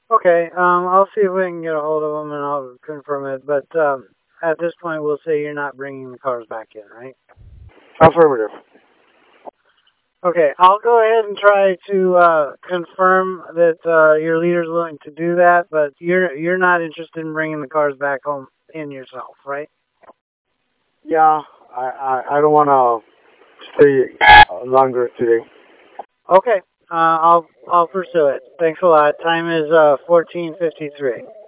Okay, I'll see if we can get a hold of them and I'll confirm it. But at this point, we'll say you're not bringing the cars back in, right? Affirmative. Okay, I'll go ahead and try to confirm that your leader's willing to do that, but you're not interested in bringing the cars back home in yourself, right? Yeah, I don't want to stay longer today. Okay, I'll pursue it. Thanks a lot. Time is 14:53.